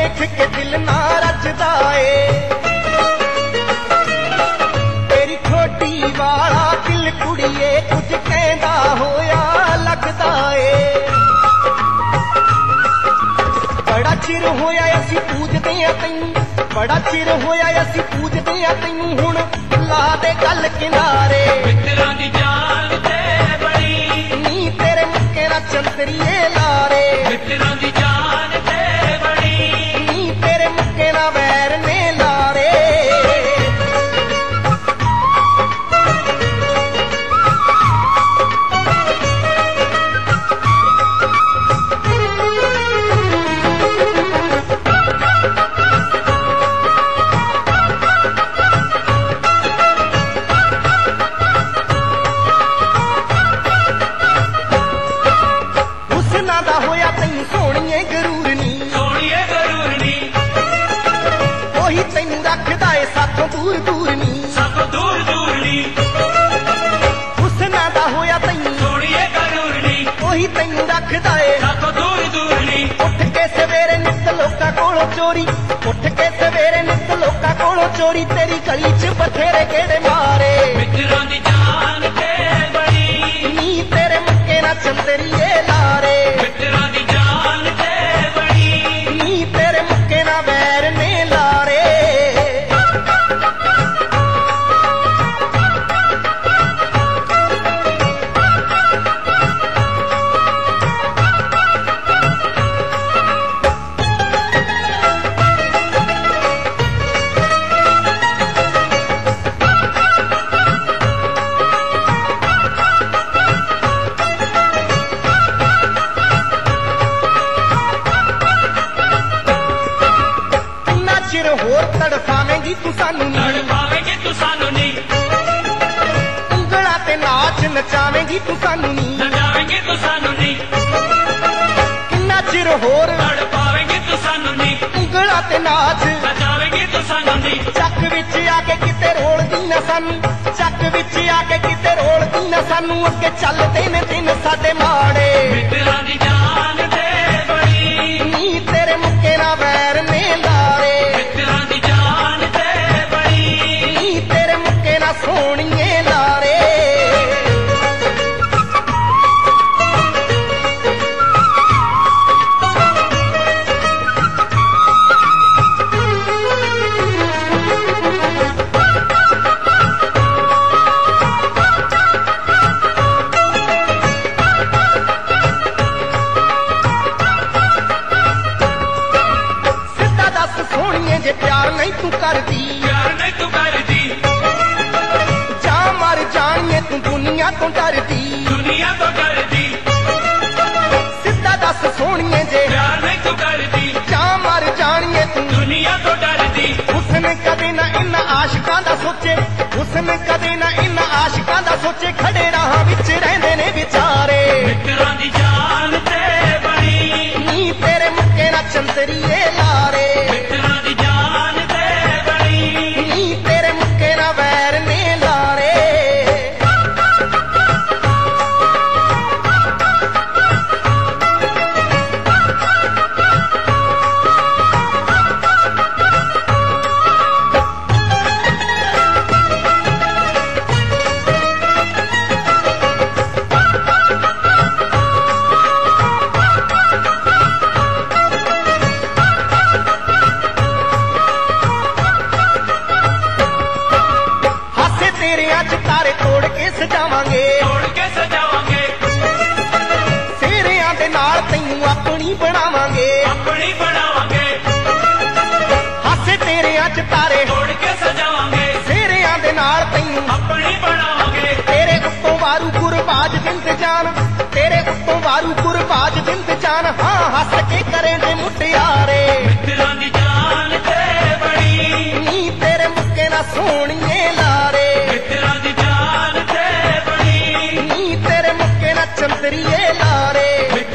देख के दिल ना रजदा ए तेरी छोटी वाला दिल कुड़िए कुछ कहंदा होया लगदा ए बड़ा चिर होया असी पूजदे आ तैनूं बड़ा चिर होया असी पूजदे आ तैनूं हुण ला दे गल किनारे मित्तरां दी जान ते बड़ी नी तेरे मुक्के ना चंदरिए लारे मित्तरां दी जान ते बड़ी नी तेरे मुक्के ना वैर ने लारे होया तैनूं सोहणीए गरूर नी सोहणीए गरूर नी ओही तैनूं रखदा ए साथों दूर दूर नी साथों दूर दूर नी हुस्ना दा होया तैनूं सोहणीए गरूर नी ओही तैनूं रखदा ए साथों दूर दूर नी उठ के सवेरे नित लोकां कोलों चोरी उठ के सवेरे नित लोकां कोलों चोरी तेरी गली च बथेरे गेड़े मारे मित्तरां दी जान ते बड़ी नी तेरे मुक्के ना चंदरिए लारे मित्तरां दी जान ते बड़ी नी तेरे मुक्के ना वैर ने लारे चिर होर तड़फावेंगी तू सानू नी तड़पावेंगी तू सानू नी उंगला ते नाच नचावेंगी तू सानू नी नचावेंगी तू सानू नी किन्ना चिर होर तड़पावेंगी तू सानू नी उंगला ते नाच नचावेंगी तू सानू नी ਚੱਕ ਵਿੱਚ ਆ ਕੇ ਕਿਤੇ ਰੋਲਦੀ ਨਾ ਸਾਨੂੰ ਚੱਕ ਵਿੱਚ ਆ ਕੇ ਕਿਤੇ ਰੋਲਦੀ ਨਾ ਸਾਨੂੰ ਅੱਗੇ ਚੱਲਦੇ ਨੇ ਦਿਨ ਸਾਡੇ ਮਾੜੇ ਮਿੱਤਰਾਂ ਦੀ ਜਾਨ ਤੇ ਬੜੀ ਨੀ ਤੇਰੇ ਮੁੱਕੇ ਨਾ ਵੈਰ ਨੇ ਲਾਰੇ ਮਿੱਤਰਾਂ ਦੀ ਜਾਨ ਤੇ ਬੜੀ ਨੀ ਤੇਰੇ ਮੁੱਕੇ ਨਾ ਸੋਹਣੀਏ ਲਾਰੇ ਸੋਹਣੀਏ ਜੇ ਪਿਆਰ ਨਹੀਂ ਤੂੰ ਕਰਦੀ ਪਿਆਰ ਨਹੀਂ ਤੂੰ ਕਰਦੀ ਜਾ ਮਰ ਜਾਣੀਏ ਤੂੰ ਦੁਨੀਆ ਤੋਂ ਡਰਦੀ ਦੁਨੀਆ ਤੋਂ ਡਰਦੀ ਸਿੱਧਾ ਦੱਸ ਸੋਹਣੀਏ ਜੇ ਪਿਆਰ ਨਹੀਂ ਤੂੰ ਕਰਦੀ ਜਾ ਮਰ ਜਾਣੀਏ ਤੂੰ ਦੁਨੀਆ ਤੋਂ ਡਰਦੀ ਹੁਸਨ ਕਦੇ ਨਾ ਇਨ੍ਹਾਂ ਆਸ਼ਿਕਾਂ ਦਾ ਸੋਚੇ ਹੁਸਨ ਕਦੇ ਨਾ ਇਨ੍ਹਾਂ ਆਸ਼ਿਕਾਂ ਦਾ ਸੋਚੇ ਖੜੇ ਰਾਹਾਂ ਵਿੱਚ ਰਹਿੰਦੇ ਨੇ ਵਿਚਾਰੇ ਮਿੱਤਰਾਂ ਦੀ ਜਾਨ ਤੇ ਬੜੀ ਨੀ ਤੇਰੇ ਮੁੱਕੇ ਨਾ ਚੰਦਰੀਏ ਲਾਰੇ ਮਿੱਤਰਾਂ ਦੀ ਜਾਨ ਤੇ ਬੜੀ ਨੀ ਤੇਰੇ ਮੁੱਕੇ ਨਾ ਵੈਰ ਨੇ ਲਾਰੇ ਅੱਜ ਤਾਰੇ ਤੋੜ ਕੇ ਸਜਾਵਾਂਗੇ ਤੋੜ ਕੇ ਸਜਾਵਾਂਗੇ ਸਿਹਰਿਆਂ ਦੇ ਨਾਲ ਤੈਨੂੰ ਆਪਣੀ ਬਣਾਵਾਂਗੇ ਆਪਣੀ ਬਣਾਵਾਂਗੇ ਹਾਸੇ ਤੇਰੇ ਅੱਜ ਤਾਰੇ ਤੋੜ ਕੇ ਸਜਾਵਾਂਗੇ ਸਿਹਰਿਆਂ ਦੇ ਨਾਲ ਤੈਨੂੰ ਆਪਣੀ ਬਣਾਵਾਂਗੇ ਤੇਰੇ ਉੱਤੋਂ ਵਾਰੂ ਗੁਰਬਾਜ ਜਿੰਦ ਜਾਨ ਤੇਰੇ ਉੱਤੋਂ ਵਾਰੂ ਗੁਰਬਾਜ ਜਿੰਦ ਜਾਨ ਹਾਂ ਹੱਸ ਕੇ ਕਰੇ ਦੇ ਮੁਟਿਆਰੇ ਮਿੱਤਰਾਂ ਦੀ ਜਾਨ ਤੇ ਬੜੀ ਨੀ ਤੇਰੇ ਮੁੱਕੇ ਨਾ ਸੋਹਣੀਏ ਲਾਰੇ ਮਿੱਤਰਾਂ ਦੀ ਜਾਨ ਤੇ ਬੜੀ ਨੀ ਤੇਰੇ ਮੁੱਕੇ ਨਾ ਚੰਦਰੀਏ ਲਾਰੇ